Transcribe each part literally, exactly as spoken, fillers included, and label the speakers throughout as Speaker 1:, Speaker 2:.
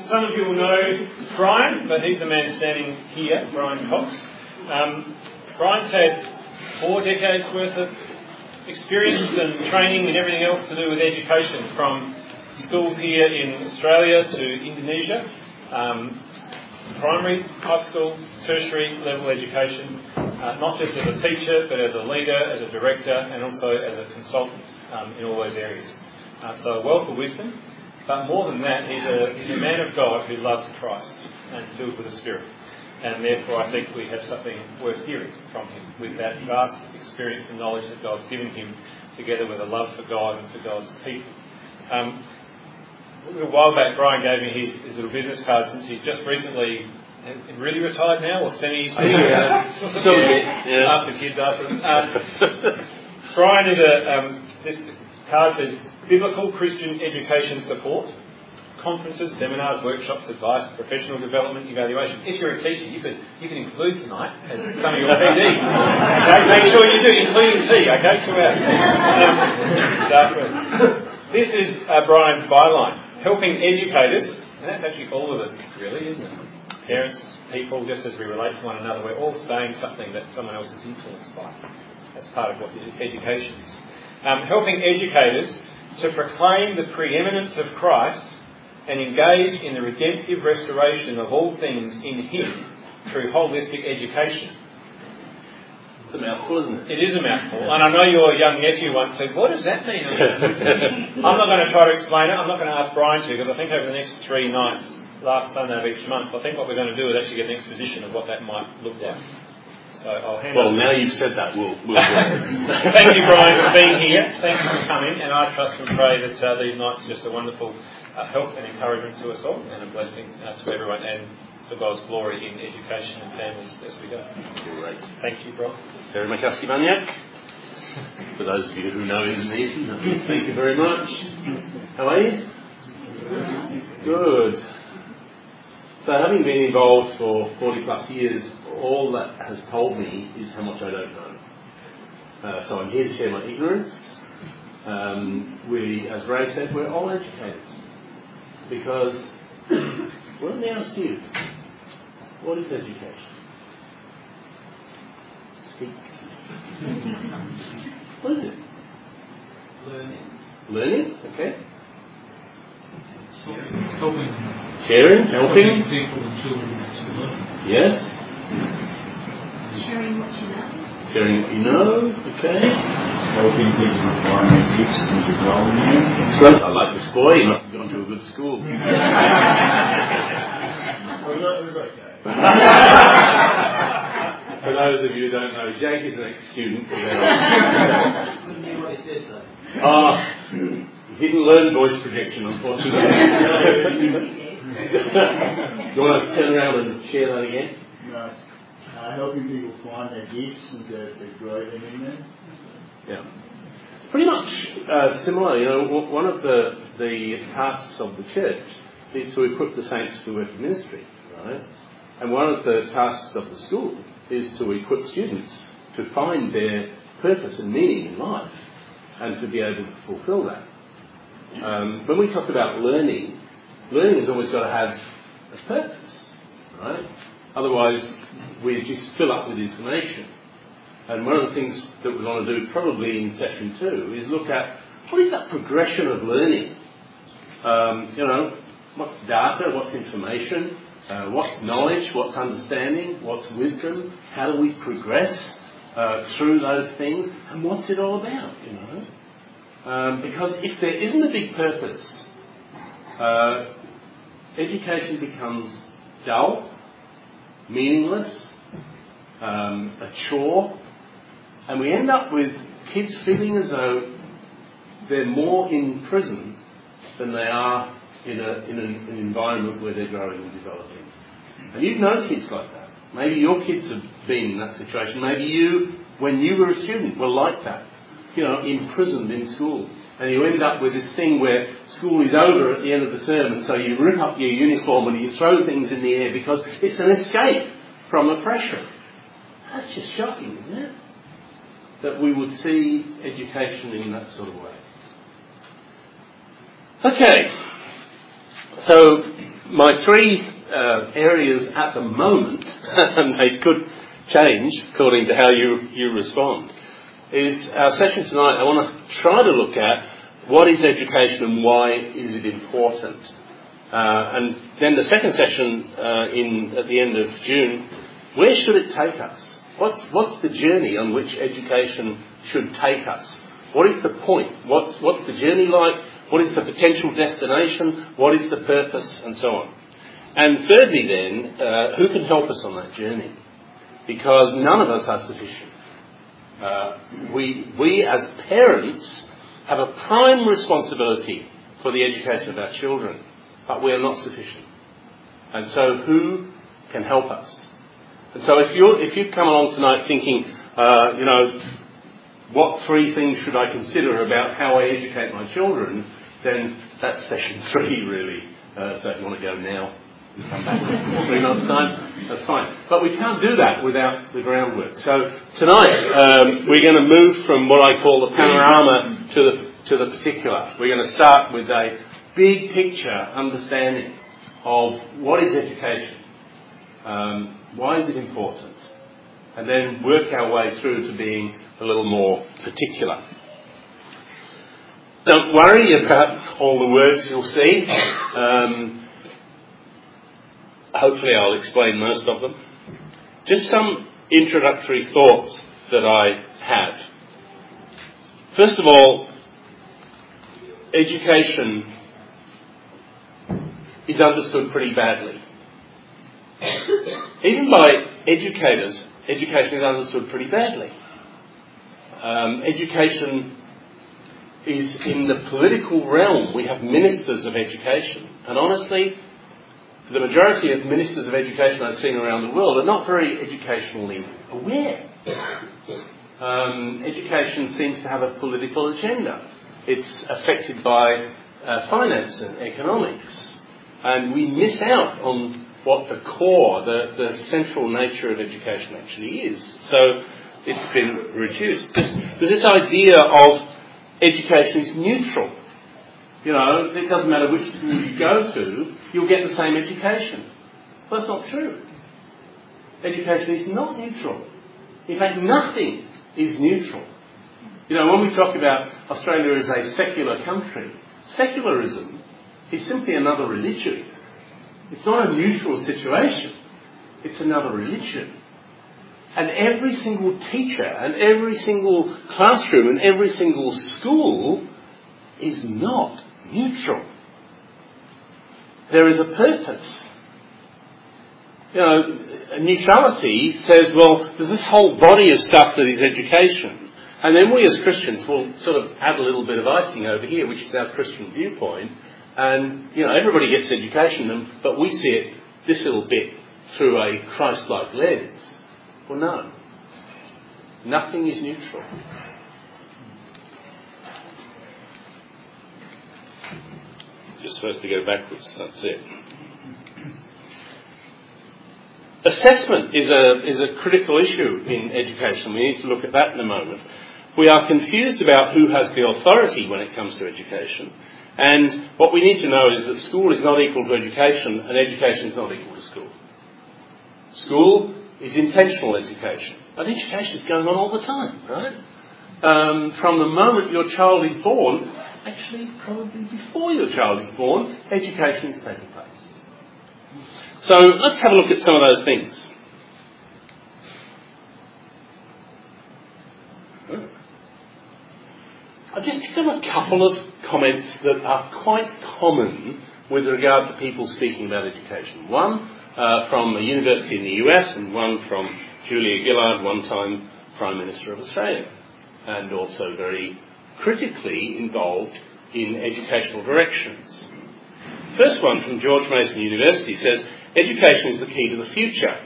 Speaker 1: some of you will know Brian, but he's the man standing here, Brian Cox. Um, Brian's had four decades worth of experience and training and everything else to do with education, from schools here in Australia to Indonesia, um, primary, high school, tertiary level education, uh, not just as a teacher, but as a leader, as a director, and also as a consultant um, in all those areas. Uh, so a wealth of wisdom, but more than that, he's a, he's a man of God who loves Christ and filled with the Spirit. And therefore I think we have something worth hearing from him, with that vast experience and knowledge that God's given him, together with a love for God and for God's people. Um, a little while back, Brian gave me his, his little business card, since he's just recently really retired now, or semi. semi
Speaker 2: yeah.
Speaker 1: uh, Still yeah. Yeah. Ask the kids after them. Uh, Brian is a, um, this card says, Biblical Christian Education Support, conferences, seminars, workshops, advice, professional development, evaluation. If you're a teacher, you could you can include tonight as some of your P D. Okay, make sure you do, including tea. Okay, two hours. Um, this is uh, Brian's byline, helping educators, and that's actually all of us, really, isn't it? Parents, people, just as we relate to one another, we're all saying something that someone else is influenced by. That's part of what education is. Um, helping educators to proclaim the preeminence of Christ and engage in the redemptive restoration of all things in Him through holistic education.
Speaker 2: It's a mouthful, isn't it?
Speaker 1: It is a mouthful. And I know your young nephew once said, what does that mean? I'm not going to try to explain it. I'm not going to ask Brian to, because I think over the next three nights, last Sunday of each month, I think what we're going to do is actually get an exposition of what that might look like. So I'll hand
Speaker 2: Well,
Speaker 1: over.
Speaker 2: now you've said that, we'll... we'll
Speaker 1: Thank you, Brian, for being here. Thank you for coming. And I trust and pray that uh, these nights are just a wonderful uh, help and encouragement to us all, and a blessing uh, to everyone, and for God's glory in education and families as we go.
Speaker 2: Great.
Speaker 1: Thank you, Brian.
Speaker 2: Terima kasih banyak. For those of you who know Indonesian, thank you very much. How are you? Good. So having been involved for forty plus years, all that has told me is how much I don't know. Uh, so I'm here to share my ignorance. Um, we, as Ray said, we're all educators. Because, well, let me ask you, what is education? Speak. What is it?
Speaker 3: Learning.
Speaker 2: Learning, okay.
Speaker 3: Helping.
Speaker 2: Sharing, helping.
Speaker 3: People and children to learn.
Speaker 2: Yes.
Speaker 4: Sharing what you know.
Speaker 2: Sharing what you know, okay.
Speaker 3: Helping people find their gifts and develop them.
Speaker 2: Excellent. I like this boy. He must have gone to a good school.
Speaker 3: It was okay.
Speaker 2: For those of you who don't know, Jake is an ex-student.
Speaker 3: Couldn't hear what he said though.
Speaker 2: Ah, he didn't learn voice projection, unfortunately. You want to turn around and share that again?
Speaker 5: No, uh, helping people find their gifts and to, to grow them in them.
Speaker 2: Yeah. It's pretty much uh, similar. You know, w- one of the, the tasks of the church is to equip the saints for the work of ministry, right? And one of the tasks of the school is to equip students to find their purpose and meaning in life and to be able to fulfill that. Um, when we talk about learning, learning has always got to have a purpose, right? Otherwise, we just fill up with information. And one of the things that we want to do probably in session two is look at what is that progression of learning? Um, you know, what's data, what's information, uh, what's knowledge, what's understanding, what's wisdom, how do we progress uh, through those things, and what's it all about, you know? Um, because if there isn't a big purpose, uh, education becomes dull, meaningless, um, a chore, and we end up with kids feeling as though they're more in prison than they are in, a, in an, an environment where they're growing and developing. And you know kids like that. Maybe your kids have been in that situation. Maybe you, when you were a student, were like that. You know, imprisoned in school. And you end up with this thing where school is over at the end of the term, and so you rip up your uniform and you throw things in the air because it's an escape from the pressure. That's just shocking, isn't it? That we would see education in that sort of way. Okay. So, my three uh, areas at the moment, and they could change according to how you, you respond, is our session tonight. I want to try to look at what is education and why is it important. Uh, and then the second session uh, in at the end of June, where should it take us? What's what's the journey on which education should take us? What is the point? What's what's the journey like? What is the potential destination? What is the purpose? And so on. And thirdly then, uh, who can help us on that journey? Because none of us are sufficient. Uh, we we as parents have a prime responsibility for the education of our children, but we are not sufficient. And so who can help us? And so if you if you come along tonight thinking, uh, you know, what three things should I consider about how I educate my children, then that's session three really. Uh, so if you want to go now, come back in three months' time, that's fine. But we can't do that without the groundwork. So tonight um, we're going to move from what I call the panorama to the to the particular. We're going to start with a big picture understanding of what is education, um, why is it important, and then work our way through to being a little more particular. Don't worry about all the words you'll see. Um, hopefully I'll explain most of them. Just some introductory thoughts that I have. First of all, education is understood pretty badly. Even by educators, education is understood pretty badly. Um, education is in the political realm. We have ministers of education. And honestly, the majority of ministers of education I've seen around the world are not very educationally aware. Um, education seems to have a political agenda. It's affected by uh, finance and economics. And we miss out on what the core, the, the central nature of education actually is. So it's been reduced. There's, there's this idea of education is neutral. You know, it doesn't matter which school you go to, you'll get the same education. Well, that's not true. Education is not neutral. In fact, nothing is neutral. You know, when we talk about Australia as a secular country, secularism is simply another religion. It's not a neutral situation. It's another religion. And every single teacher and every single classroom and every single school is not neutral. There is a purpose. You know, neutrality says, well, there's this whole body of stuff that is education. And then we as Christians will sort of add a little bit of icing over here, which is our Christian viewpoint. And, you know, everybody gets education, but we see it this little bit through a Christ-like lens. Well, no. Nothing is neutral. Just supposed to go backwards, that's it. Assessment is a, is a critical issue in education. We need to look at that in a moment. We are confused about who has the authority when it comes to education. And what we need to know is that school is not equal to education, and education is not equal to school. School is intentional education. But education is going on all the time, right? Um, from the moment your child is born, actually probably before your child is born, education is taking place. So let's have a look at some of those things. I've just picked up a couple of comments that are quite common with regard to people speaking about education. One uh, from a university in the U S and one from Julia Gillard, one-time Prime Minister of Australia, and also very critically involved in educational directions. First one from George Mason University says, education is the key to the future.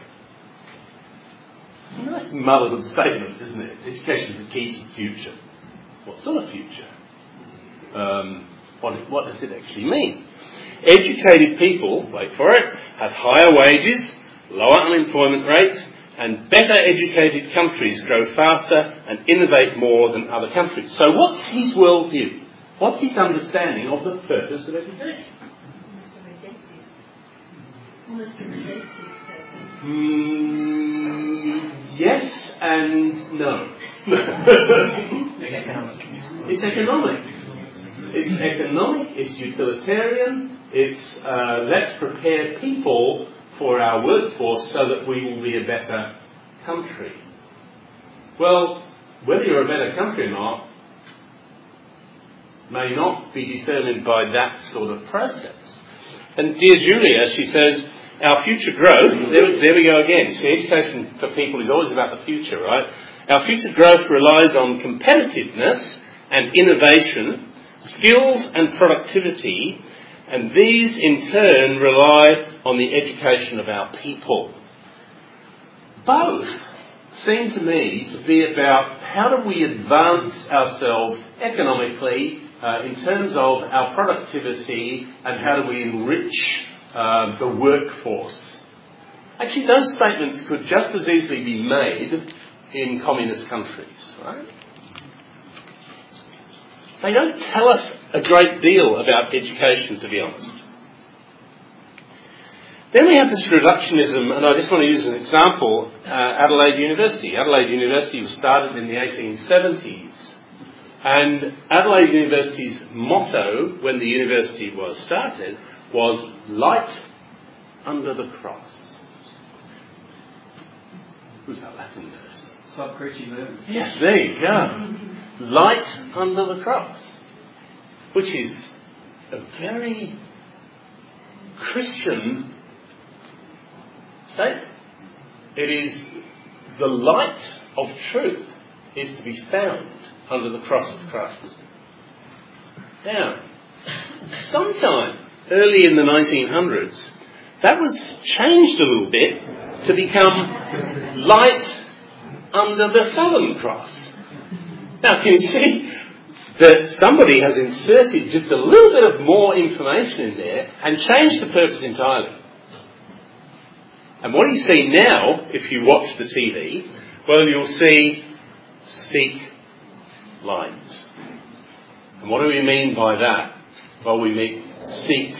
Speaker 2: A nice motherhood statement, isn't it? Education is the key to the future. What sort of future? Um, what, what does it actually mean? Educated people, wait for it, have higher wages, lower unemployment rates, and better educated countries grow faster and innovate more than other countries. So what's his worldview? What's his understanding of the purpose of education?
Speaker 4: Almost a selective person.
Speaker 2: Mm, yes and no.
Speaker 6: It's economic.
Speaker 2: It's economic. It's economic, it's utilitarian, it's uh, let's prepare people for our workforce so that we will be a better country. Well, whether you're a better country or not may not be determined by that sort of process. And dear Julia, she says, our future growth, there, there we go again. See, education for people is always about the future, right? Our future growth relies on competitiveness and innovation, skills and productivity, and these in turn rely on the education of our people. Both seem to me to be about how do we advance ourselves economically uh, in terms of our productivity and how do we enrich uh, the workforce. Actually, those statements could just as easily be made in communist countries, right? They don't tell us a great deal about education, to be honest. Then we have this reductionism, and I just want to use an example, uh, Adelaide University. Adelaide University was started in the eighteen seventies, and Adelaide University's motto, when the university was started, was light under the cross. Who's that Latin verse?
Speaker 3: Sub Cruci movement.
Speaker 2: Yes, there you go. Light under the cross, which is a very Christian statement. It is the light of truth is to be found under the cross of Christ. Now, sometime early in the nineteen hundreds, that was changed a little bit to become light under the Southern Cross. Now, can you see that somebody has inserted just a little bit of more information in there and changed the purpose entirely? And what do you see now, if you watch the T V? Well, you'll see seek light. And what do we mean by that? Well, we mean seek.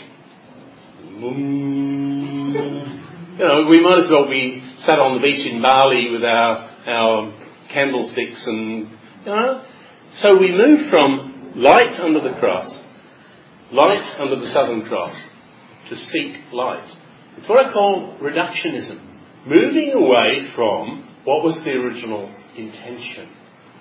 Speaker 2: You know, we might as well be sat on the beach in Bali with our, our candlesticks and, you know. So we move from light under the cross, light under the Southern Cross, to seek light. It's what I call reductionism. Moving away from what was the original intention.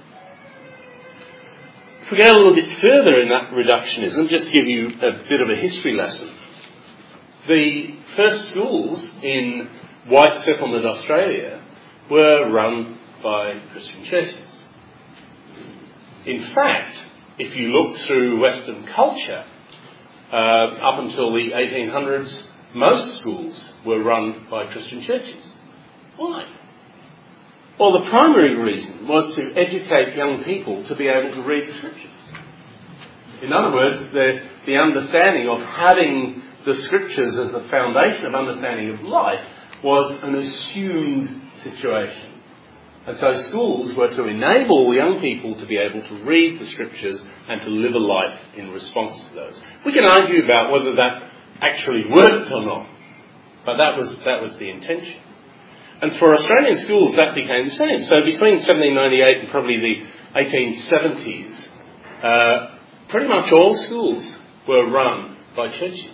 Speaker 2: If we go a little bit further in that reductionism, just to give you a bit of a history lesson. The first schools in white settlement Australia were run by Christian churches. In fact, if you look through Western culture, uh, up until the eighteen hundreds, most schools were run by Christian churches. Why? Well, the primary reason was to educate young people to be able to read the scriptures. In other words, the, the understanding of having the scriptures as the foundation of understanding of life was an assumed situation. And so schools were to enable young people to be able to read the scriptures and to live a life in response to those. We can argue about whether that actually worked or not, but that was that was the intention. And for Australian schools, that became the same. So between seventeen ninety-eight and probably the eighteen seventies, uh, pretty much all schools were run by churches.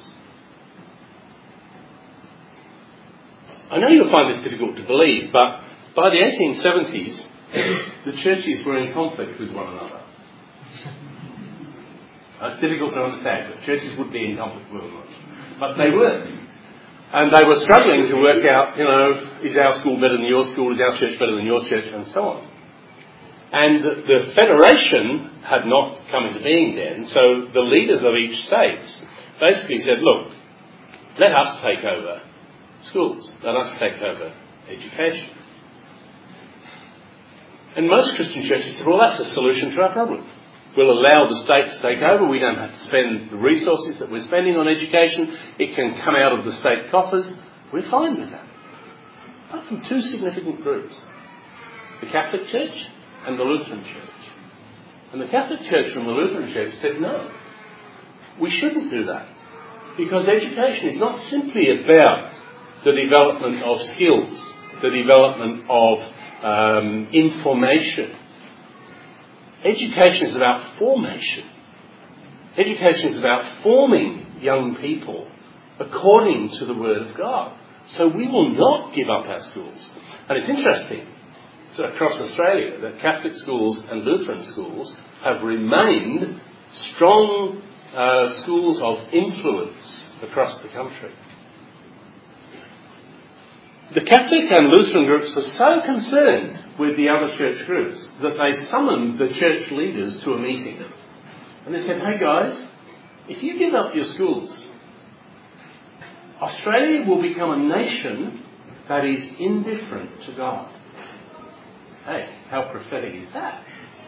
Speaker 2: I know you'll find this difficult to believe, but by the eighteen seventies, the churches were in conflict with one another. That's difficult to understand, but churches would be in conflict with one another. But they were. And they were struggling to work out, you know, is our school better than your school, is our church better than your church, and so on. And the, the federation had not come into being then, so the leaders of each state basically said, look, let us take over schools, let us take over education. And most Christian churches said, well, that's a solution to our problem. We'll allow the state to take over. We don't have to spend the resources that we're spending on education. It can come out of the state coffers. We're fine with that. Apart from two significant groups, the Catholic Church and the Lutheran Church. And the Catholic Church and the Lutheran Church said, no, we shouldn't do that. Because education is not simply about the development of skills, the development of um, information. Education is about formation. Education is about forming young people according to the Word of God. So we will not give up our schools. And it's interesting, so across Australia, that Catholic schools and Lutheran schools have remained strong uh, schools of influence across the country. The Catholic and Lutheran groups were so concerned with the other church groups that they summoned the church leaders to a meeting. And they said, hey guys, if you give up your schools, Australia will become a nation that is indifferent to God. Hey, how prophetic is that?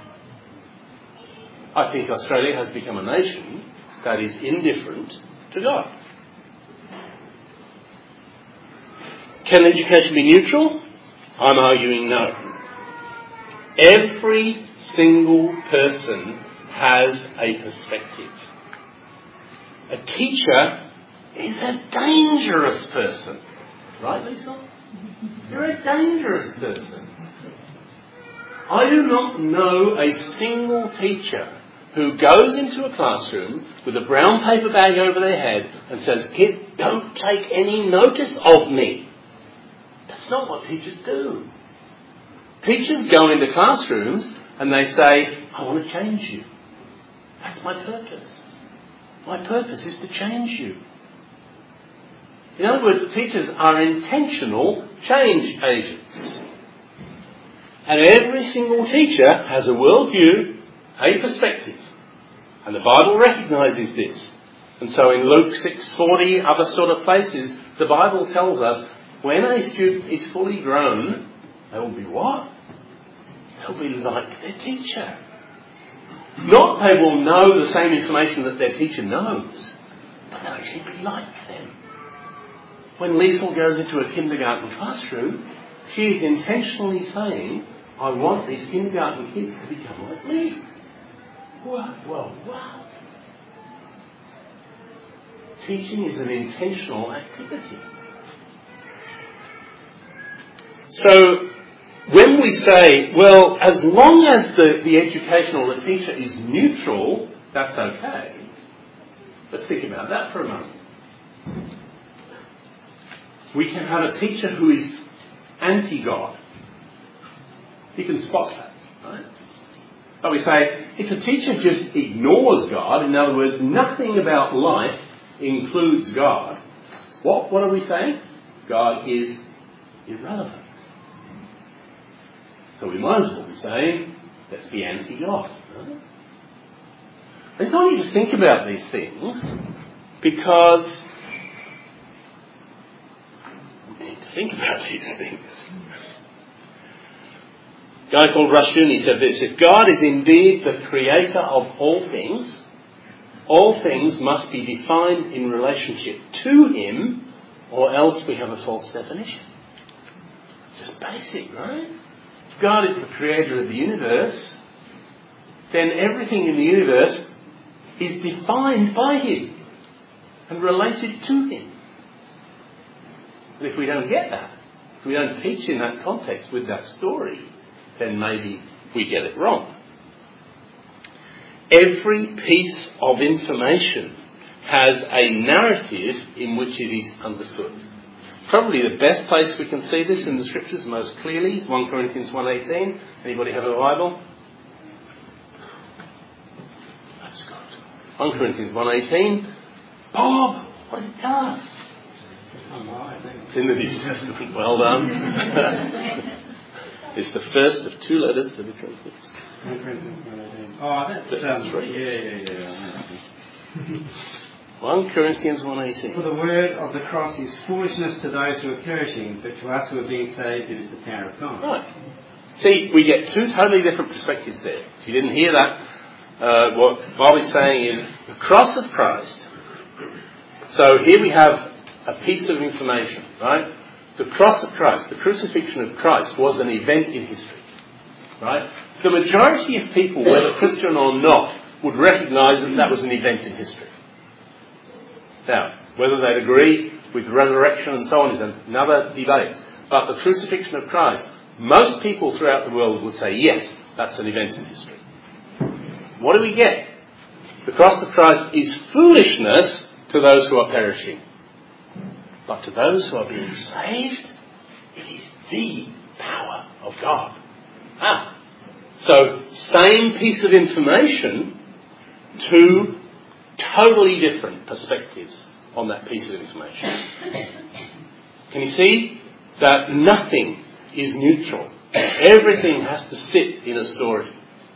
Speaker 2: I think Australia has become a nation that is indifferent to God. Can education be neutral? I'm arguing no. Every single person has a perspective. A teacher is a dangerous person. Right, Lisa? You're a dangerous person. I do not know a single teacher who goes into a classroom with a brown paper bag over their head and says, kids, don't take any notice of me. That's not what teachers do. Teachers go into classrooms and they say, I want to change you. That's my purpose. My purpose is to change you. In other words, teachers are intentional change agents. And every single teacher has a worldview, a perspective. And the Bible recognises this. And so in Luke six forty, other sort of places, the Bible tells us when a student is fully grown, they will be what? They'll be like their teacher. Not they will know the same information that their teacher knows, but they'll actually be like them. When Liesl goes into a kindergarten classroom, she is intentionally saying, I want these kindergarten kids to become like me. Wow, wow, wow. Teaching is an intentional activity. So, when we say, well, as long as the, the education or the teacher is neutral, that's okay. Let's think about that for a moment. We can have a teacher who is anti-God. You can spot that, right? But we say, if a teacher just ignores God, in other words, nothing about life includes God, what, what are we saying? God is irrelevant. So we might as well be saying, let's be anti-God. Right? I just want you to think about these things because we need to think about these things. A guy called Rushdoony said this, if God is indeed the creator of all things, all things must be defined in relationship to him, or else we have a false definition. It's just basic, right? If God is the creator of the universe, then everything in the universe is defined by him and related to him. But if we don't get that, if we don't teach in that context with that story, then maybe we get it wrong. Every piece of information has a narrative in which it is understood. Probably the best place we can see this in the scriptures most clearly is First Corinthians one eighteen. Anybody have a Bible? That's good. First Corinthians one eighteen. Bob, what did it tell us? It's in the New Testament. Well done. It's the first of two letters to the Corinthians.
Speaker 3: First Corinthians one eighteen. Oh, that's um, three. Yeah, yeah, yeah.
Speaker 2: First Corinthians one eighteen.
Speaker 3: For the word of the cross is foolishness to those who are perishing, but to us who are being saved it is the power of God.
Speaker 2: Right. See, we get two totally different perspectives there. If you didn't hear that, uh, what Bob is saying is the cross of Christ. So here we have a piece of information, right? The cross of Christ, the crucifixion of Christ, was an event in history, right? The majority of people, whether Christian or not, would recognise that that was an event in history. Now, whether they'd agree with resurrection and so on is another debate. But the crucifixion of Christ, most people throughout the world would say, yes, that's an event in history. What do we get? The cross of Christ is foolishness to those who are perishing. But to those who are being saved, it is the power of God. Ah, so same piece of information, two totally different perspectives on that piece of information. Can you see that nothing is neutral? Everything has to sit in a story.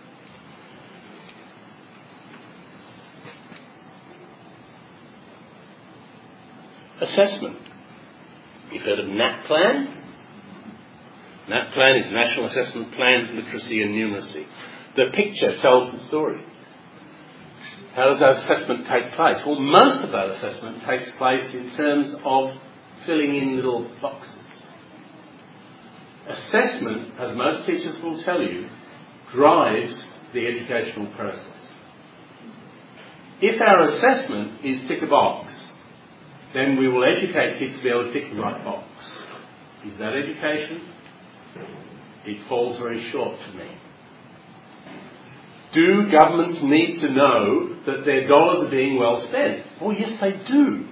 Speaker 2: Assessment. You've heard of NAPLAN? NAPLAN is National Assessment Plan, Literacy and Numeracy. The picture tells the story. How does that assessment take place? Well, most of that assessment takes place in terms of filling in little boxes. Assessment, as most teachers will tell you, drives the educational process. If our assessment is tick a box, then we will educate kids to be able to tick the right box. Is that education? It falls very short to me. Do governments need to know that their dollars are being well spent? Well, yes, they do.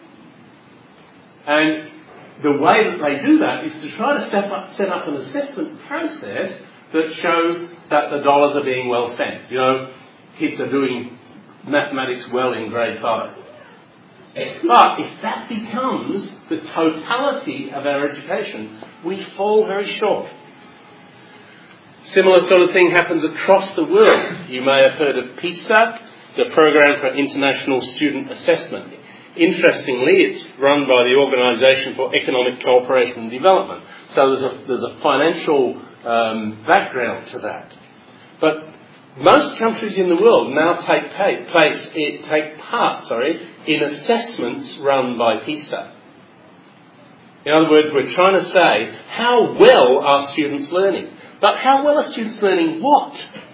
Speaker 2: And the way that they do that is to try to set up, set up an assessment process that shows that the dollars are being well spent. You know, kids are doing mathematics well in grade five. But if that becomes the totality of our education, we fall very short. Similar sort of thing happens across the world. You may have heard of PISA, the Program for International Student Assessment. Interestingly, it's run by the Organisation for Economic Cooperation and Development. So there's a, there's a financial um, background to that. But most countries in the world now take pay, place, take part, sorry, in assessments run by PISA. In other words, we're trying to say, how well are students learning? But how well are students learning what?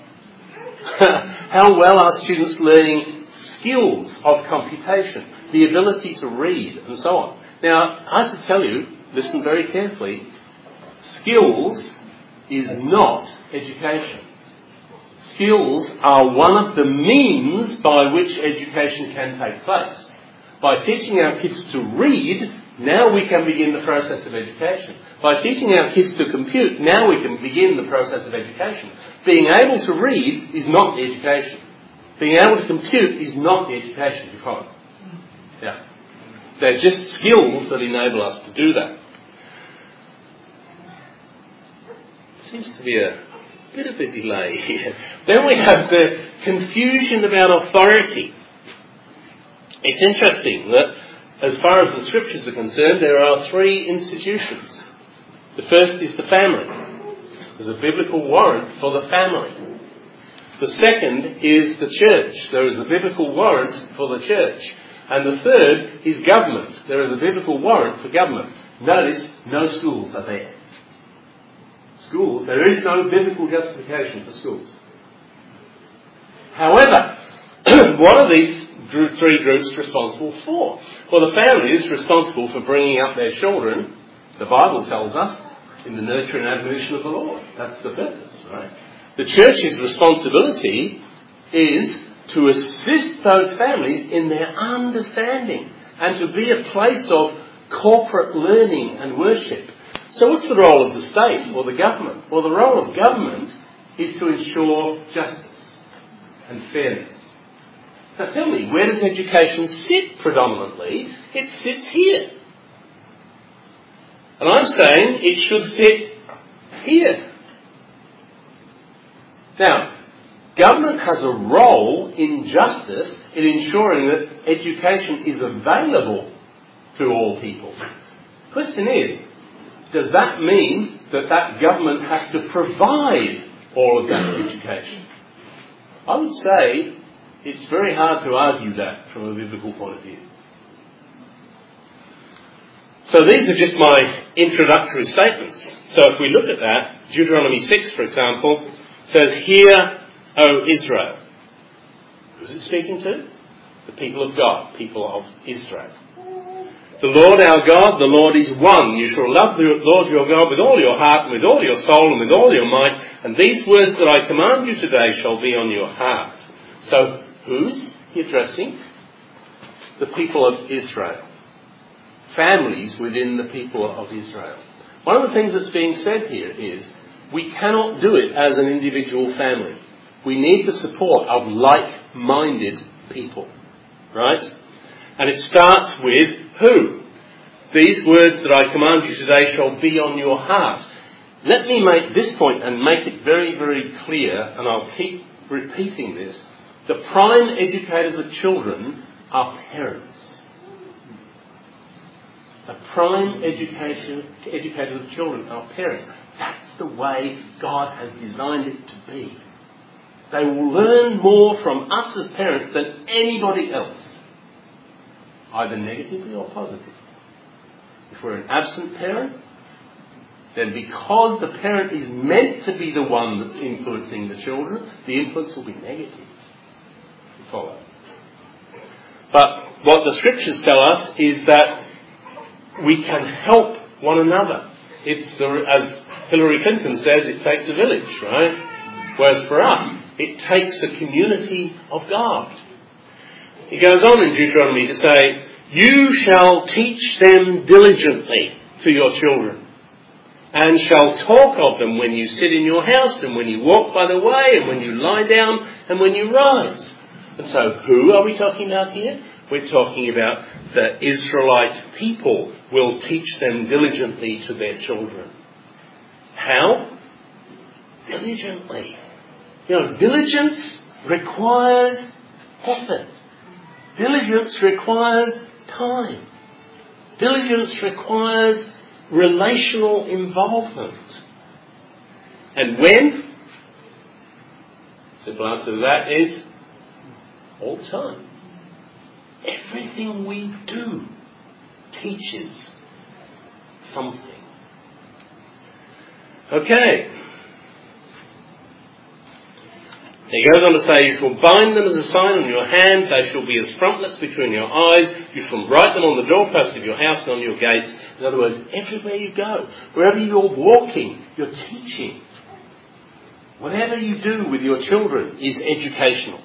Speaker 2: How well are students learning skills of computation, the ability to read, and so on? Now, I have to tell you, listen very carefully, skills is not education. Skills are one of the means by which education can take place. By teaching our kids to read, now we can begin the process of education. By teaching our kids to compute, now we can begin the process of education. Being able to read is not the education. Being able to compute is not the education, you follow? Yeah. They're just skills that enable us to do that. Seems to be a bit of a delay here. Then we have the confusion about authority. It's interesting that as far as the scriptures are concerned, there are three institutions. The first is the family. There's a biblical warrant for the family. The second is the church. There is a biblical warrant for the church. And the third is government. There is a biblical warrant for government. Notice, no schools are there. Schools, there is no biblical justification for schools. However, what are these three groups responsible for? Well, the family is responsible for bringing up their children, the Bible tells us, in the nurture and admonition of the Lord. That's the purpose, right? The church's responsibility is to assist those families in their understanding and to be a place of corporate learning and worship. So what's the role of the state or the government? Well, the role of government is to ensure justice and fairness. Now tell me, where does education sit predominantly? It sits here. And I'm saying it should sit here. Now, government has a role in justice in ensuring that education is available to all people. The question is, does that mean that that government has to provide all of that education? I would say it's very hard to argue that from a biblical point of view. So these are just my introductory statements. So if we look at that, Deuteronomy six, for example, says, "Hear, O Israel." Who's it speaking to? The people of God, people of Israel. The Lord our God, the Lord is one. You shall love the Lord your God with all your heart and with all your soul and with all your might. And these words that I command you today shall be on your heart. So, who's he addressing? The people of Israel. Families within the people of Israel. One of the things that's being said here is we cannot do it as an individual family. We need the support of like-minded people. Right? And it starts with who? These words that I command you today shall be on your heart. Let me make this point and make it very, very clear, and I'll keep repeating this. The prime educators of children are parents. The prime education, educators of children are parents. That's the way God has designed it to be. They will learn more from us as parents than anybody else, either negatively or positively. If we're an absent parent, then because the parent is meant to be the one that's influencing the children, the influence will be negative. You follow? But what the scriptures tell us is that we can help one another. It's the, as Hillary Clinton says, it takes a village, right? Whereas for us, it takes a community of God. He goes on in Deuteronomy to say, you shall teach them diligently to your children, and shall talk of them when you sit in your house, and when you walk by the way, and when you lie down, and when you rise. And so who are we talking about here? We're talking about the Israelite people will teach them diligently to their children. How? Diligently. You know, diligence requires effort. Diligence requires time. Diligence requires relational involvement. And when? Simple answer to that is all the time. Everything we do teaches something. Okay. He goes on to say, you shall bind them as a sign on your hand, they shall be as frontlets between your eyes, you shall write them on the doorposts of your house and on your gates. In other words, everywhere you go, wherever you're walking, you're teaching. Whatever you do with your children is educational.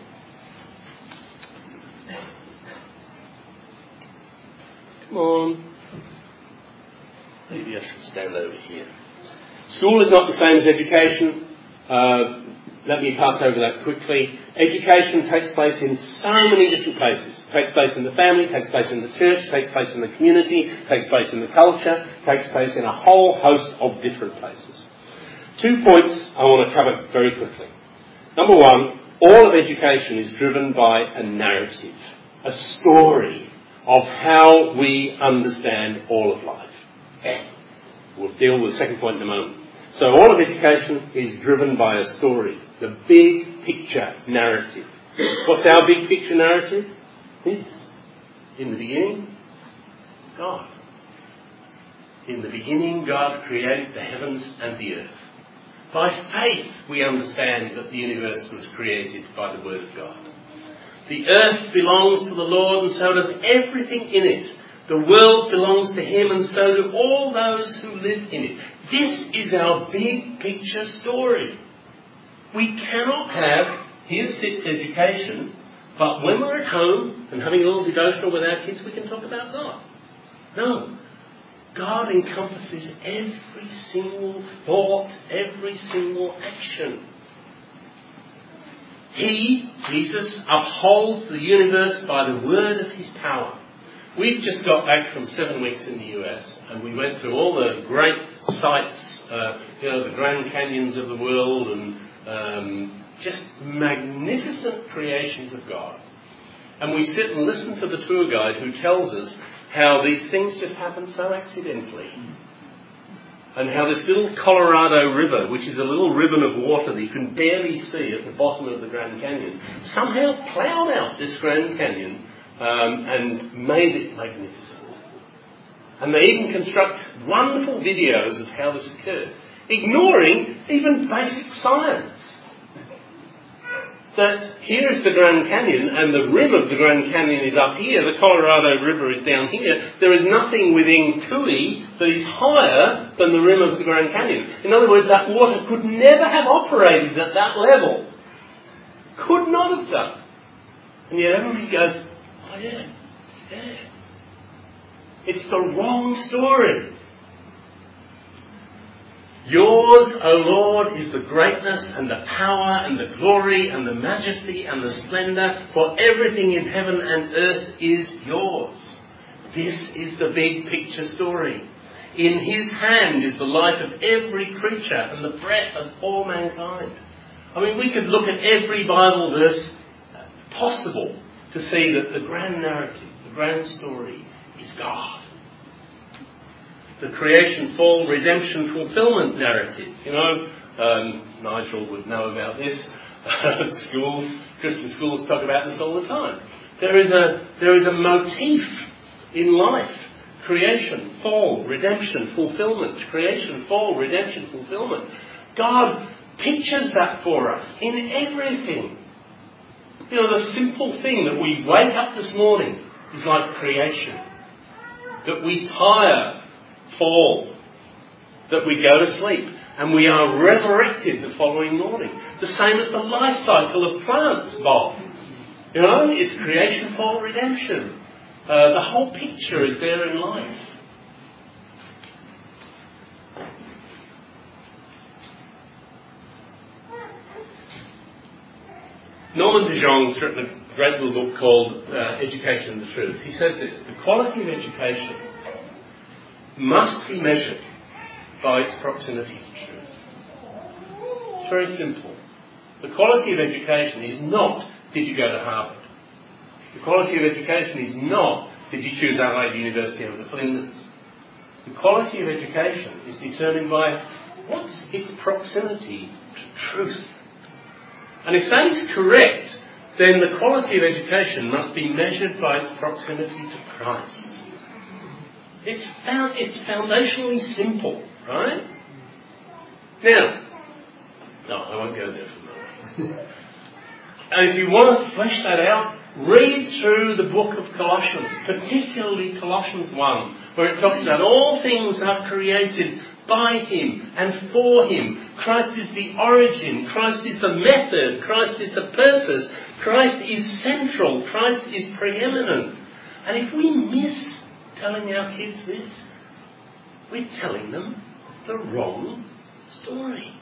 Speaker 2: Come on. Maybe I should stand over here. School is not the same as education. Uh, let me pass over that quickly. Education takes place in so many different places. It takes place in the family, takes place in the church, takes place in the community, takes place in the culture, takes place in a whole host of different places. Two points I want to cover very quickly. Number one, all of education is driven by a narrative, a story of how we understand all of life. We'll deal with the second point in a moment. So all of education is driven by a story, the big picture narrative. What's our big picture narrative? This. In the beginning, God. In the beginning, God created the heavens and the earth. By faith, we understand that the universe was created by the Word of God. The earth belongs to the Lord, and so does everything in it. The world belongs to Him, and so do all those who live in it. This is our big picture story. We cannot have, here sits education, but when we're at home and having a little devotional with our kids, we can talk about God. No. God encompasses every single thought, every single action. He, Jesus, upholds the universe by the word of His power. We've just got back from seven weeks in the U S, and we went through all the great sites, uh, you know, the Grand Canyons of the world, and um, just magnificent creations of God. And we sit and listen to the tour guide who tells us how these things just happen so accidentally. And how this little Colorado River, which is a little ribbon of water that you can barely see at the bottom of the Grand Canyon, somehow plowed out this Grand Canyon um, and made it magnificent. And they even construct wonderful videos of how this occurred, ignoring even basic science. that here is the Grand Canyon and the rim of the Grand Canyon is up here, the Colorado River is down here. There is nothing within Cooley that is higher than the rim of the Grand Canyon. In other words, that water could never have operated at that level. Could not have done. And yet everybody goes, oh yeah, it's there. It's the wrong story. Yours, O Lord, is the greatness and the power and the glory and the majesty and the splendour, for everything in heaven and earth is yours. This is the big picture story. In his hand is the life of every creature and the breath of all mankind. I mean, we could look at every Bible verse possible to see that the grand narrative, the grand story, is God. The creation, fall, redemption, fulfillment narrative. You know, um, Nigel would know about this. schools, Christian schools talk about this all the time. There is a there is a motif in life: creation, fall, redemption, fulfillment. Creation, fall, redemption, fulfillment. God pictures that for us in everything. You know, the simple thing that we wake up this morning is like creation. That we tire, fall, that we go to sleep, and we are resurrected the following morning. The same as the life cycle of plants, Bob. You know, it's creation, fall, redemption. Uh, the whole picture is there in life. Norman de Jong's written a great little book called uh, Education and the Truth. He says this: the quality of education must be measured by its proximity to truth. It's very simple. The quality of education is not, did you go to Harvard? The quality of education is not, did you choose Adelaide University over the Flinders? The quality of education is determined by what's its proximity to truth. And if that is correct, then the quality of education must be measured by its proximity to Christ. It's found, it's foundationally simple, right? Now, no, I won't go there for a moment. And if you want to flesh that out, read through the book of Colossians, particularly Colossians one, where it talks about all things are created by him and for him. Christ is the origin, Christ is the method, Christ is the purpose, Christ is central, Christ is preeminent. And if we miss telling our kids this, we're telling them the wrong story.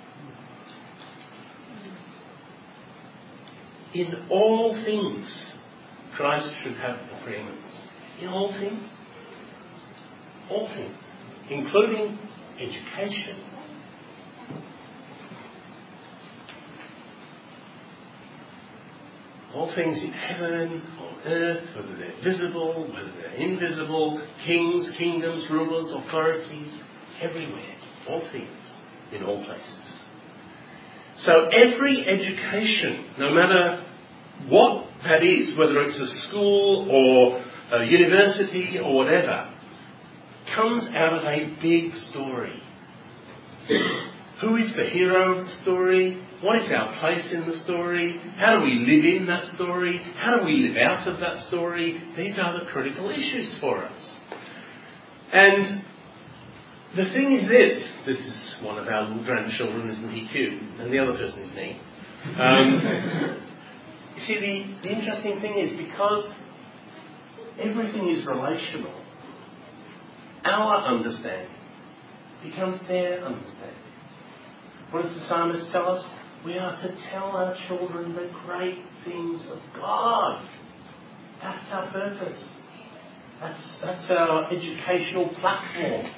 Speaker 2: In all things, Christ should have the preeminence. In all things. All things. Including education. All things in heaven, on earth, whether they're visible, whether they're invisible, kings, kingdoms, rulers, authorities, everywhere. All things, in all places. So every education, no matter what that is, whether it's a school or a university or whatever, comes out of a big story. Who is the hero of the story? What is our place in the story? How do we live in that story? How do we live out of that story? These are the critical issues for us. And the thing is this. This is one of our little grandchildren, isn't he cute? And the other person is me. Um, you see, the, the interesting thing is because everything is relational, our understanding becomes their understanding. What does the psalmist tell us? We are to tell our children the great things of God. That's our purpose. That's, that's our educational platform.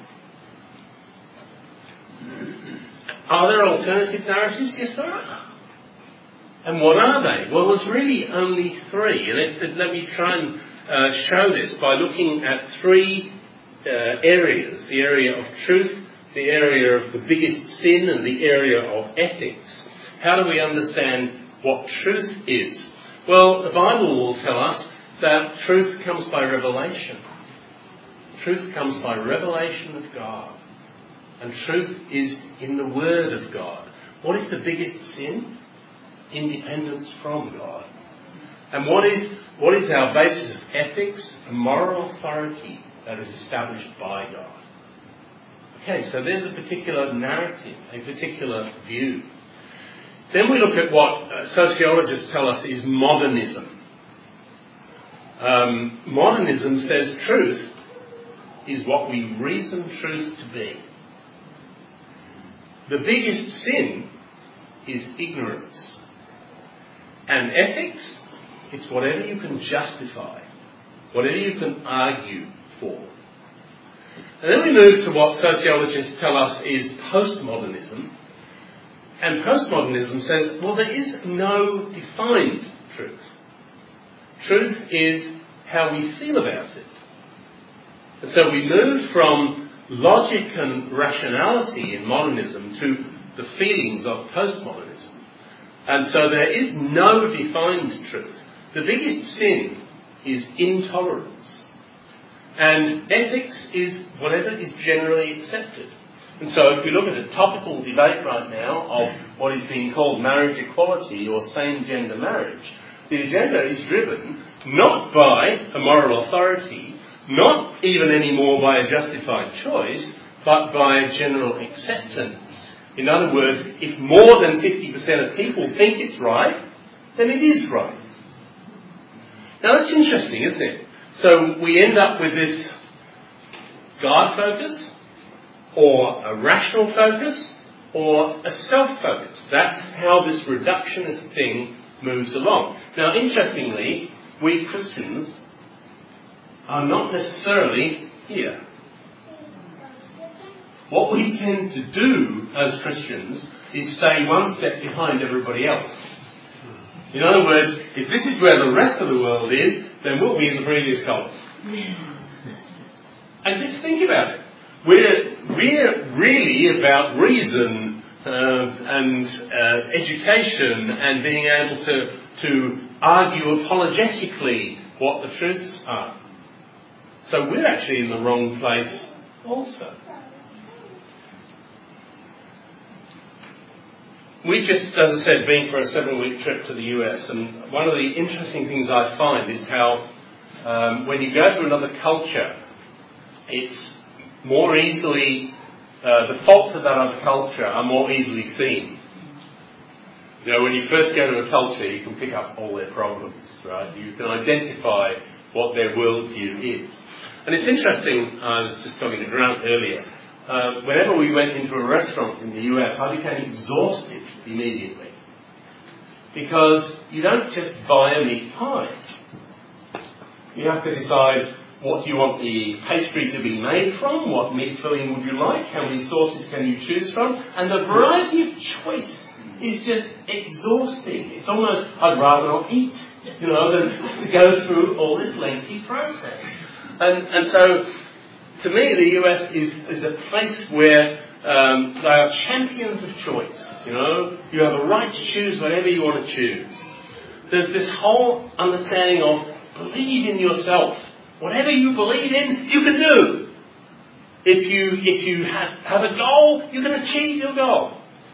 Speaker 2: Are there alternative narratives? Yes, there are. And what are they? Well, there's really only three. Let, let me try and uh, show this by looking at three uh, areas. The area of truth, the area of the biggest sin, and the area of ethics. How do we understand what truth is? Well, the Bible will tell us that truth comes by revelation. Truth comes by revelation of God. And truth is in the Word of God. What is the biggest sin? independence from God. And what is, what is our basis of ethics? A moral authority that is established by God. Okay, so there's a particular narrative, a particular view. Then we look at what uh, sociologists tell us is modernism. Um, modernism says truth is what we reason truth to be. The biggest sin is ignorance. And ethics, it's whatever you can justify, whatever you can argue for. And then we move to what sociologists tell us is postmodernism. And postmodernism says, well, there is no defined truth. Truth is how we feel about it. And so we move from logic and rationality in modernism to the feelings of postmodernism. And so there is no defined truth. The biggest sin is intolerance. And ethics is whatever is generally accepted. And so if we look at a topical debate right now of what is being called marriage equality or same-gender marriage, the agenda is driven not by a moral authority, not even anymore by a justified choice, but by general acceptance. In other words, if more than fifty percent of people think it's right, then it is right. Now that's interesting, isn't it? So we end up with this God focus, or a rational focus, or a self-focus. That's how this reductionist thing moves along. Now interestingly, we Christians are not necessarily here. What we tend to do as Christians is stay one step behind everybody else. In other words, if this is where the rest of the world is, then we'll be in the previous column. And just think about it. We're, we're really about reason uh, and uh, education and being able to, to argue apologetically what the truths are. So we're actually in the wrong place also. We just, as I said, been for a seven-week trip to the U S, and one of the interesting things I find is how um, when you go to another culture, it's more easily, uh, the faults of that other culture are more easily seen. You know, when you first go to a culture, you can pick up all their problems, right? You can identify what their worldview is. And it's interesting, I was just talking to Grant earlier, uh, whenever we went into a restaurant in the U S, I became exhausted immediately. Because you don't just buy a meat pie. You have to decide, what do you want the pastry to be made from? What meat filling would you like? How many sauces can you choose from? And the variety of choice is just exhausting. It's almost, I'd rather not eat, you know, than to go through all this lengthy process. And, and so, to me, the U S is, is a place where um, they are champions of choice, you know. You have a right to choose whatever you want to choose. There's this whole understanding of believe in yourself. Whatever you believe in, you can do. If you if you have, have a goal, you can achieve your goal.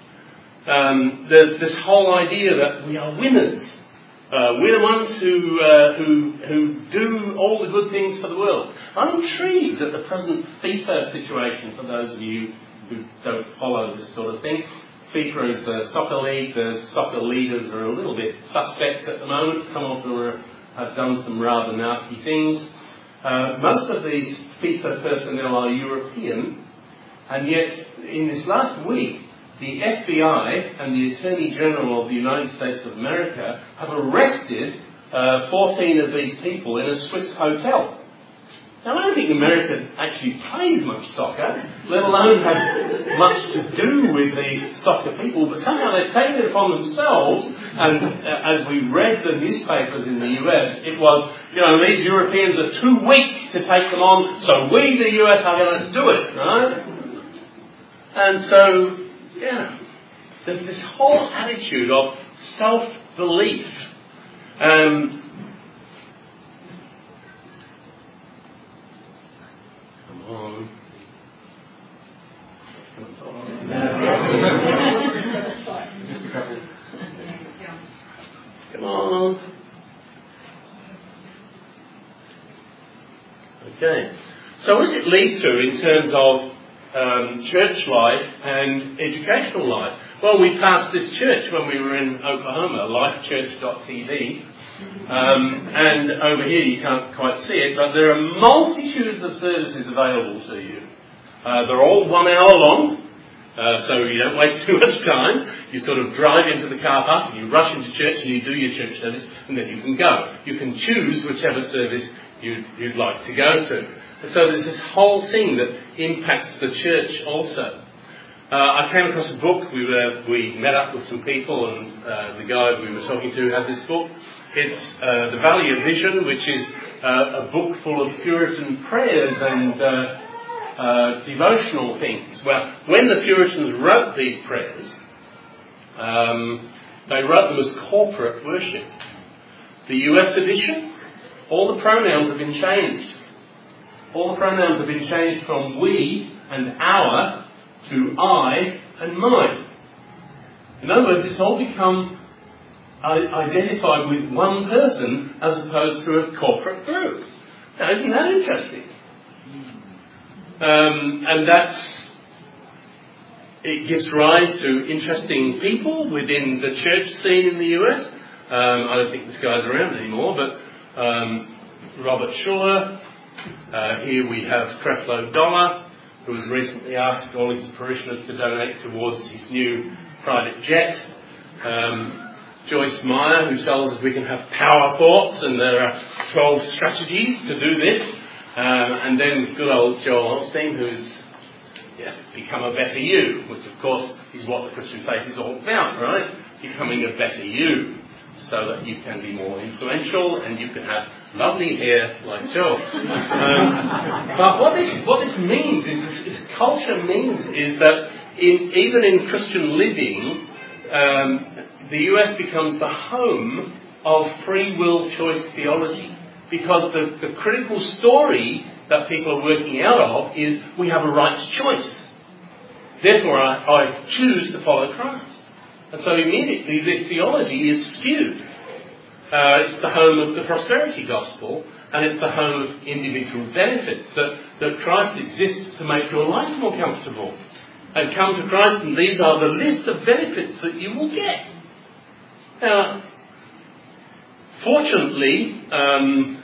Speaker 2: Um, there's this whole idea that we are winners. Uh, we're the ones who, uh, who who do all the good things for the world. I'm intrigued at the present FIFA situation, for those of you who don't follow this sort of thing. FIFA is the soccer league. The soccer leaders are a little bit suspect at the moment. Some of them are, have done some rather nasty things. Uh, most of these FIFA personnel are European, and yet in this last week, the F B I and the Attorney General of the United States of America have arrested uh, fourteen of these people in a Swiss hotel. Now, I don't think America actually plays much soccer, let alone have much to do with these soccer people, but somehow they've taken it upon themselves, and uh, as we read the newspapers in the U S, it was, you know, these Europeans are too weak to take them on, so we, the U S, are going to do it, right? And so, yeah, there's this whole attitude of self-belief. Um, come on.
Speaker 6: Just a couple.
Speaker 2: Okay. So what does it lead to in terms of um, church life and educational life? Well, we passed this church when we were in Oklahoma, lifechurch dot t v. Um, and over here you can't quite see it, but there are multitudes of services available to you. Uh, they're all one hour long. Uh, so you don't waste too much time. You sort of drive into the car park and you rush into church and you do your church service and then you can go. You can choose whichever service you'd, you'd like to go to. And so there's this whole thing that impacts the church also. Uh, I came across a book. We were, we met up with some people and uh, the guy we were talking to had this book. It's uh, The Valley of Vision, which is uh, a book full of Puritan prayers and uh, Uh, devotional things. Well, when the Puritans wrote these prayers, um, they wrote them as corporate worship. The U S edition, all the pronouns have been changed. All the pronouns have been changed from we and our to I and mine. In other words, it's all become identified with one person as opposed to a corporate group. Now, isn't that interesting? Um, and that's, it gives rise to interesting people within the church scene in the U S. Um, I don't think this guy's around anymore, but um, Robert Schuller. Uh, here we have Creflo Dollar, who has recently asked all his parishioners to donate towards his new private jet. Um, Joyce Meyer, who tells us we can have power thoughts and there are twelve strategies to do this. Um, and then good old Joel Osteen, who's yeah, become a better you, which of course is what the Christian faith is all about, right? Becoming a better you, so that you can be more influential and you can have lovely hair like Joel. Um, but what this what this means is, this culture means is that in, even in Christian living, um, the U S becomes the home of free will choice theology. Because the, the critical story that people are working out of is we have a right to choice. Therefore, I, I choose to follow Christ. And so immediately the theology is skewed. Uh, it's the home of the prosperity gospel, and it's the home of individual benefits. That, that Christ exists to make your life more comfortable. And come to Christ, and these are the list of benefits that you will get. Now, fortunately, um,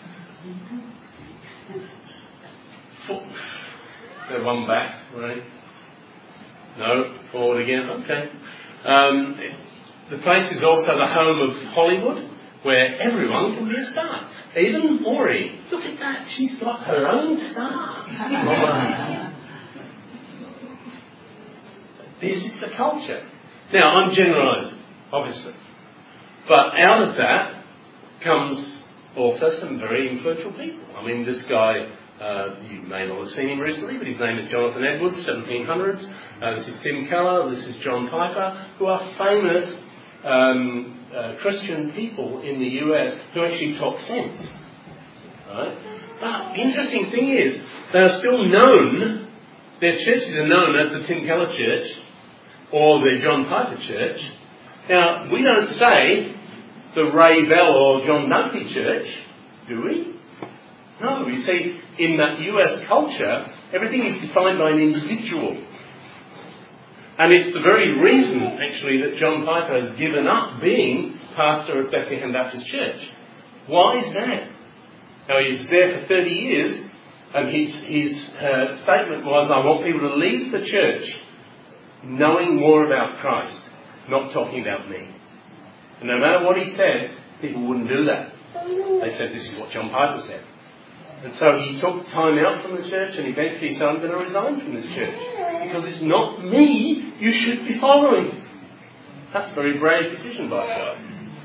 Speaker 2: for, go one back, right? No, forward again, okay. Um, the place is also the home of Hollywood, where everyone can be a star. Even Ori, look at that, she's got her own star. This is the culture. Now, I'm generalising, obviously. But out of that comes also some very influential people. I mean, this guy, uh, you may not have seen him recently, but his name is Jonathan Edwards, seventeen hundreds. Uh, this is Tim Keller, this is John Piper, who are famous um, uh, Christian people in the U S who actually talk sense. Right? But the interesting thing is, they are still known, their churches are known as the Tim Keller Church or the John Piper Church. Now, we don't say the Ray Bell or John Dunphy Church, do we? No, we see in that U S culture, everything is defined by an individual. And it's the very reason, actually, that John Piper has given up being pastor of Bethlehem Baptist Church. Why is that? Now, he was there for thirty years, and his, his uh, statement was, I want people to leave the church knowing more about Christ, not talking about me. And no matter what he said, people wouldn't do that. They said, this is what John Piper said. And so he took time out from the church and eventually said, I'm going to resign from this church. Because it's not me you should be following. That's a very brave decision by God.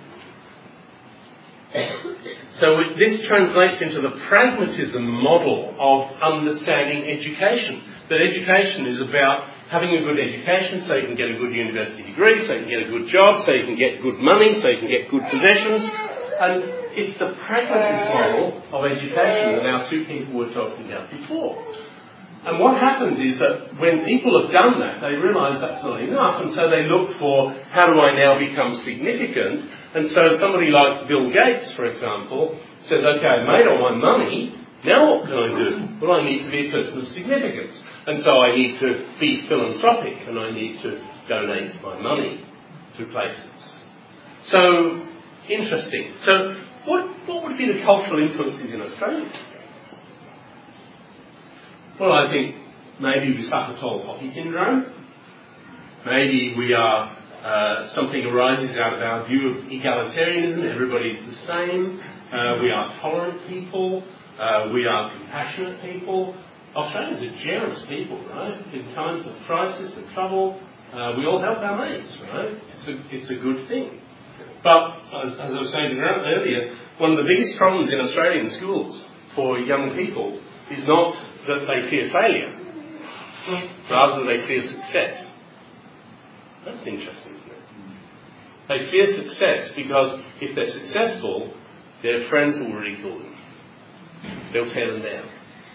Speaker 2: So this translates into the pragmatism model of understanding education. That education is about having a good education so you can get a good university degree, so you can get a good job, so you can get good money, so you can get good possessions. And it's the pragmatic model of education that our two people were talking about before. And what happens is that when people have done that, they realise that's not enough, and so they look for, how do I now become significant? And so somebody like Bill Gates, for example, says, okay, I've made all my money, Now what can I do? Well, I need to be a person of significance. And so I need to be philanthropic, and I need to donate my money to places. So, interesting. So, what, what would be the cultural influences in Australia? Well, I think maybe we suffer tall poppy syndrome. Maybe we are, uh, something arises out of our view of egalitarianism, everybody's the same. Uh, we are tolerant people. Uh, we are compassionate people. Australians are generous people, right? In times of crisis and trouble, uh, we all help our mates, right? It's a, it's a good thing. But, as, as I was saying earlier, one of the biggest problems in Australian schools for young people is not that they fear failure, rather they fear success. That's interesting, isn't it? They fear success because if they're successful, their friends will ridicule them. They'll tear them down.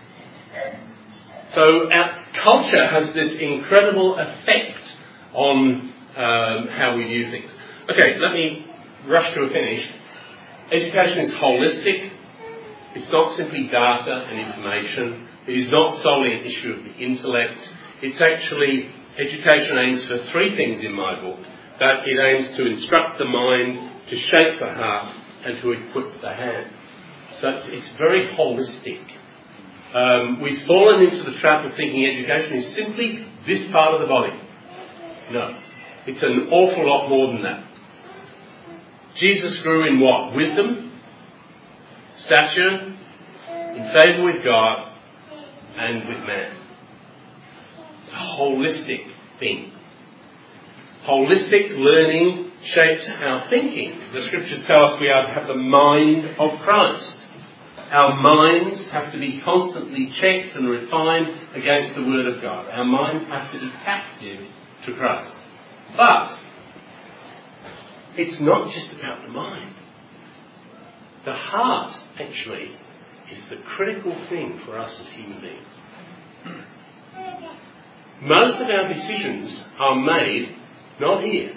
Speaker 2: So our culture has this incredible effect on um, how we view things. Okay, let me rush to a finish. Education is holistic. It's not simply data and information. It is not solely an issue of the intellect. It's actually, education aims for three things in my book. That it aims to instruct the mind, to shape the heart, and to equip the hand. So it's, it's very holistic. Um, we've fallen into the trap of thinking education is simply this part of the body. No. It's an awful lot more than that. Jesus grew in what? Wisdom, stature, in favour with God, and with man. It's a holistic thing. Holistic learning shapes our thinking. The scriptures tell us we are to have the mind of Christ. Our minds have to be constantly checked and refined against the Word of God. Our minds have to be captive to Christ. But it's not just about the mind. The heart, actually, is the critical thing for us as human beings. Most of our decisions are made not here,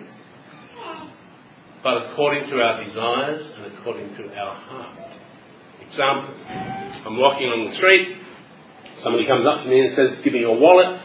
Speaker 2: but according to our desires and according to our heart. Example, I'm walking on the street, somebody comes up to me and says, give me your wallet.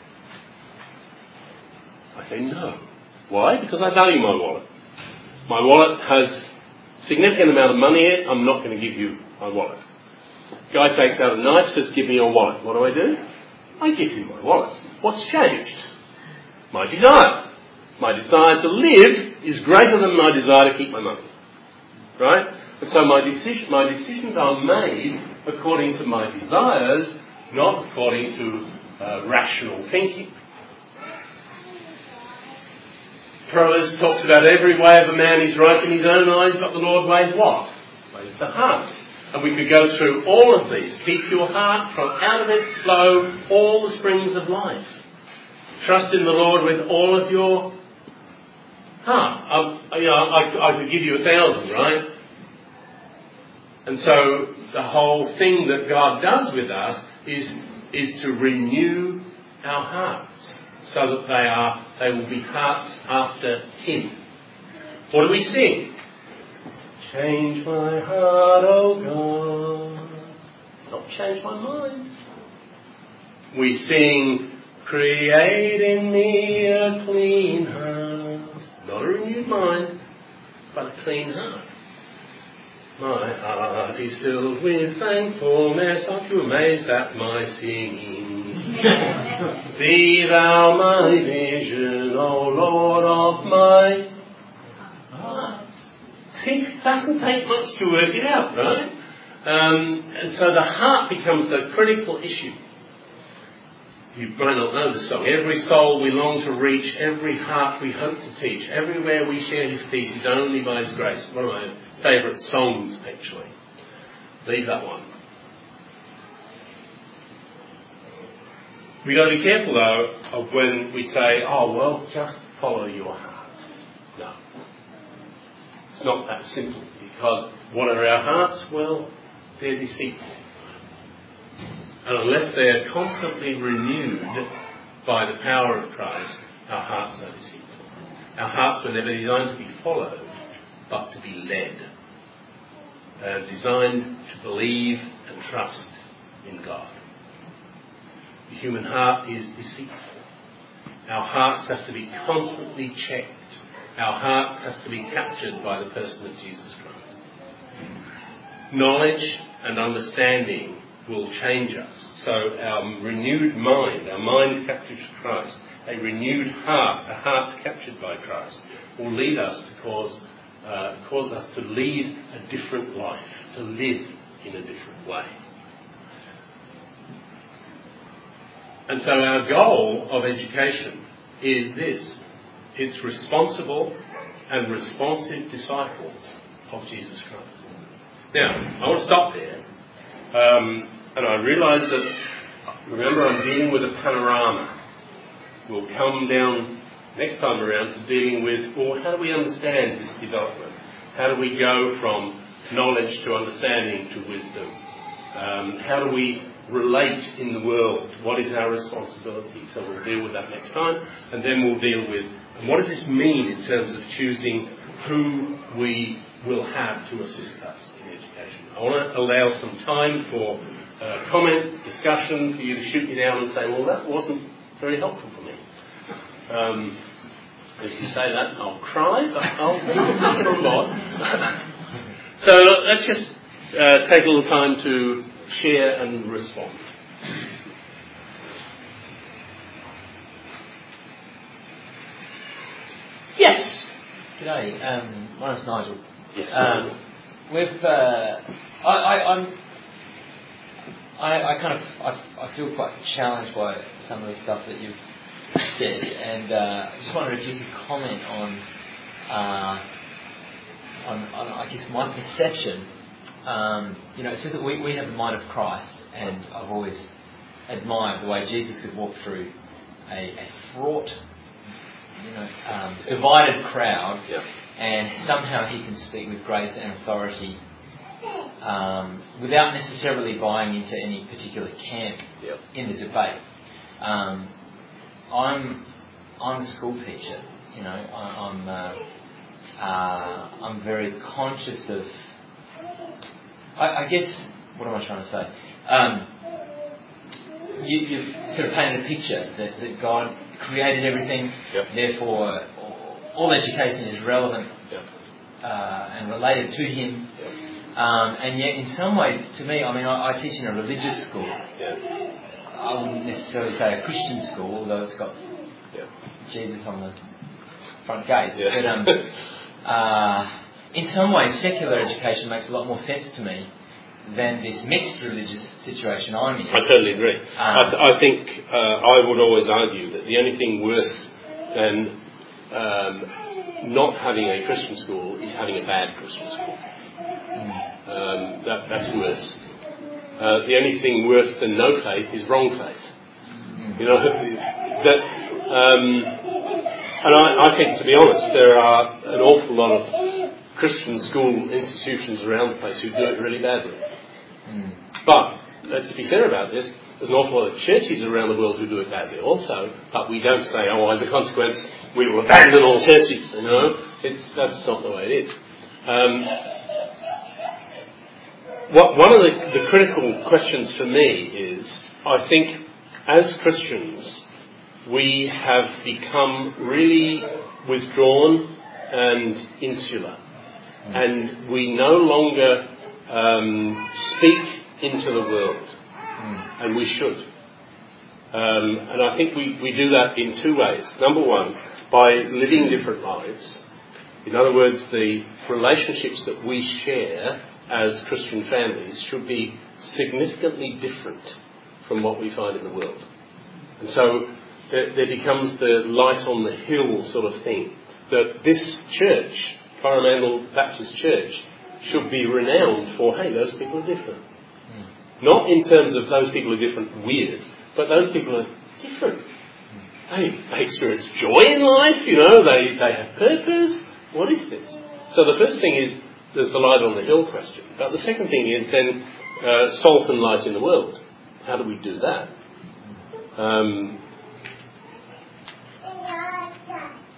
Speaker 2: I say no. Why? Because I value my wallet. My wallet has a significant amount of money in it, I'm not going to give you my wallet. Guy takes out a knife, says, give me your wallet. What do I do? I give you my wallet. What's changed? My desire. My desire to live is greater than my desire to keep my money. Right? And so my decision, my decisions are made according to my desires, not according to uh, rational thinking. Proverbs talks about every way of a man is right in his own eyes, but the Lord weighs what? Weighs the heart. And we could go through all of these. Keep your heart, from out of it flow all the springs of life. Trust in the Lord with all of your heart. I, you know, I, I could give you a thousand, right? And so the whole thing that God does with us is, is to renew our hearts so that they are they will be hearts after Him. What do we sing? Change my heart, O God. Not change my mind. We sing, create in me a clean heart. Not a renewed mind, but a clean heart. My heart is filled with thankfulness. Aren't you amazed at my singing? Be thou my vision, O Lord of my heart. See, it doesn't take much to work it out, right? Um, and so the heart becomes the critical issue. You might not know the song. Every soul we long to reach, every heart we hope to teach, everywhere we share His peace is only by His grace. One of my favourite songs, actually. Leave that one. We've got to be careful, though, of when we say, oh, well, just follow your heart. No. It's not that simple, because what are our hearts? Well, they're deceitful. And unless they are constantly renewed by the power of Christ, our hearts are deceitful. Our hearts were never designed to be followed, but to be led. uh, designed to believe and trust in God. The human heart is deceitful. Our hearts have to be constantly checked. Our heart has to be captured by the person of Jesus Christ. Knowledge and understanding will change us. So our renewed mind, our mind captured to Christ, a renewed heart, a heart captured by Christ, will lead us to cause, uh, cause us to lead a different life, to live in a different way. And so our goal of education is this. It's responsible and responsive disciples of Jesus Christ. Now, I want to stop there. Um, and I realise that, remember, I'm dealing with a panorama. We'll come down next time around to dealing with, well, how do we understand this development? How do we go from knowledge to understanding to wisdom? Um, how do we relate in the world? What is our responsibility? So we'll deal with that next time, and then we'll deal with, and what does this mean in terms of choosing who we will have to assist us in education? I want to allow some time for uh, comment, discussion, for you to shoot me down and say, well, that wasn't very helpful for me. Um, if you say that, I'll cry, but I'll take it on board. So let's just uh, take a little time to share and respond.
Speaker 6: Yes. G'day. Um, my name's Nigel.
Speaker 2: Yes.
Speaker 6: Um, we've. Uh, I, I, I'm. I, I kind of. I, I feel quite challenged by some of the stuff that you've said, and uh, I just wondered if you could comment on. Uh, on, on, I guess, my perception. Um, you know, it says that we, we have the mind of Christ, and I've always admired the way Jesus could walk through a, a fraught, you know, um, divided crowd,
Speaker 2: yeah.
Speaker 6: and somehow he can speak with grace and authority um, without necessarily buying into any particular camp
Speaker 2: yeah.
Speaker 6: in the debate. Um, I'm I'm a school teacher, you know. I, I'm uh, uh, I'm very conscious of. I, I guess, what am I trying to say? Um, you, you've sort of painted a picture that, that God created everything,
Speaker 2: yep.
Speaker 6: therefore all, all education is relevant
Speaker 2: yep.
Speaker 6: uh, and related to Him.
Speaker 2: Yep.
Speaker 6: Um, and yet, in some ways, to me, I mean, I, I teach in a religious school.
Speaker 2: Yeah.
Speaker 6: I wouldn't necessarily say a Christian school, although it's got
Speaker 2: yeah.
Speaker 6: Jesus on the front gates.
Speaker 2: Yeah.
Speaker 6: But um, uh, in some ways, secular education makes a lot more sense to me than this mixed religious situation I'm in.
Speaker 2: I totally agree.
Speaker 6: Um,
Speaker 2: I, th- I think uh, I would always argue that the only thing worse than um, not having a Christian school is having a bad Christian school.
Speaker 6: mm.
Speaker 2: Um, that, that's worse. Uh, the only thing worse than no faith is wrong faith.
Speaker 6: Mm.
Speaker 2: You know, that, um, and I, I think, to be honest, there are an awful lot of Christian school institutions around the place who do it really badly.
Speaker 6: Mm.
Speaker 2: But, let's be fair about this, there's an awful lot of churches around the world who do it badly also, but we don't say, oh, as a consequence, we will abandon all churches, you know. It's, that's not the way it is. Um, what, one of the, the critical questions for me is, I think, as Christians, we have become really withdrawn and insular. And we no longer um, speak into the world, mm. and we should. Um, and I think we, we do that in two ways. Number one, by living different lives. In other words, the relationships that we share as Christian families should be significantly different from what we find in the world. And so there, there becomes the light on the hill sort of thing, that this church, Coromandel Baptist Church, should be renowned for, hey, those people are different. Mm. Not in terms of those people are different weird, but those people are different. Mm. They, they experience joy in life, you know, they, they have purpose. What is this? So the first thing is, there's the light on the hill question. But the second thing is then uh, salt and light in the world. How do we do that? Um,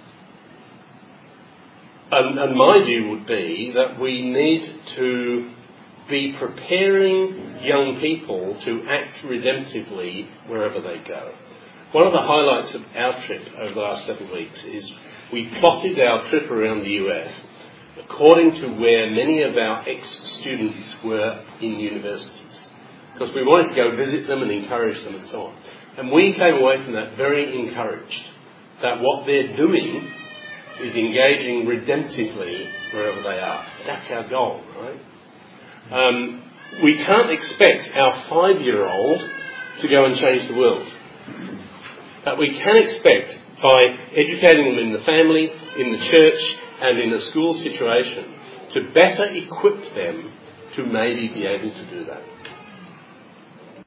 Speaker 2: And, and my view would be that we need to be preparing young people to act redemptively wherever they go. One of the highlights of our trip over the last seven weeks is we plotted our trip around the U S according to where many of our ex-students were in universities, because we wanted to go visit them and encourage them and so on. And we came away from that very encouraged that what they're doing is engaging redemptively wherever they are. That's our goal, right? Um, we can't expect our five-year-old to go and change the world. But we can expect, by educating them in the family, in the church, and in a school situation, to better equip them to maybe be able to do that.